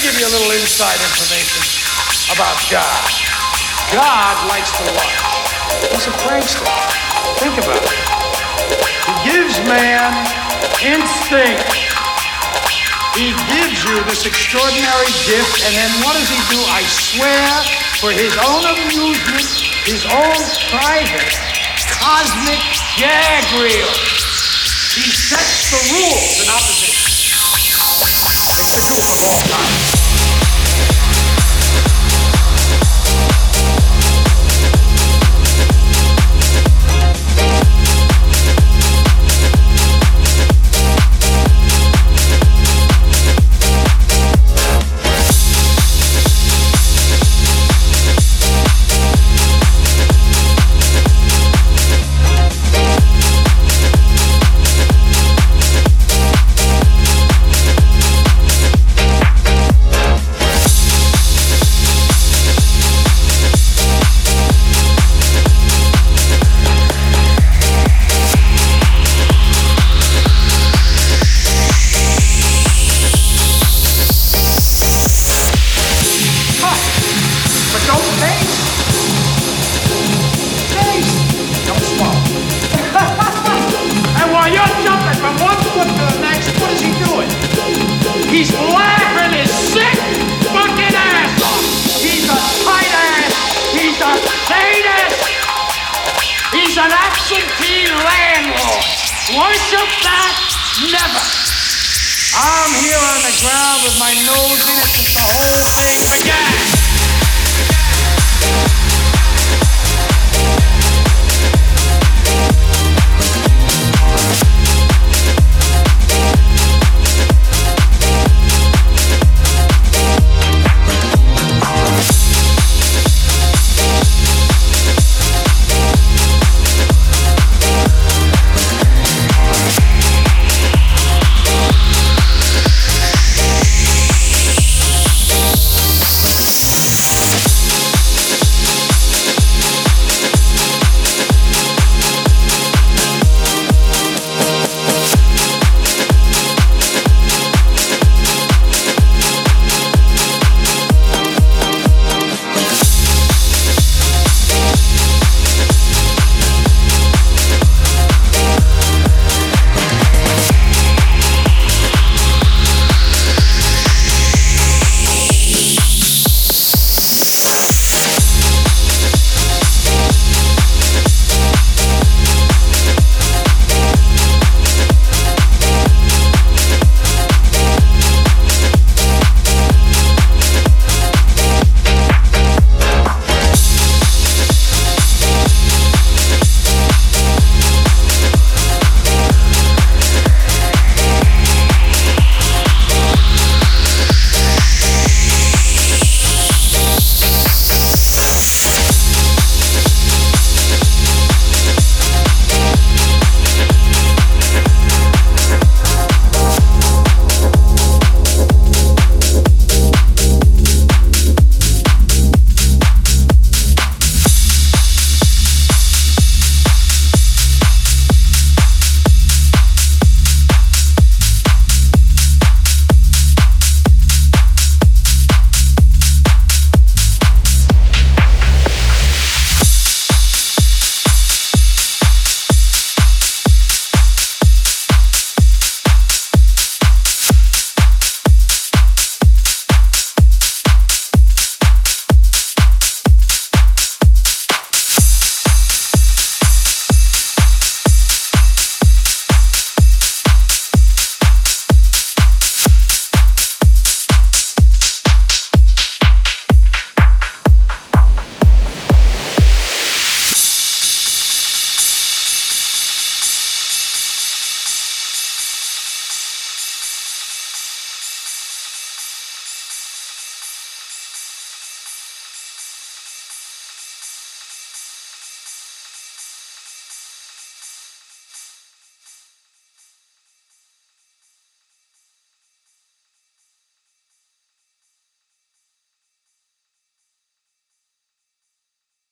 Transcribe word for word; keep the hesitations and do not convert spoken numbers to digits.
give you a little inside information about God. God likes to watch. He's a prankster. Think about it. He gives man instinct. He gives you this extraordinary gift, and then what does he do? I swear, for his own amusement, his own private, cosmic gag reel, he sets the rules in opposition. It's the dupe of all time. He's laughing his sick fucking ass off. He's a tight ass. He's a sadist. He's an absentee landlord. Worship that? Never. I'm here on the ground with my nose in it since the whole thing began.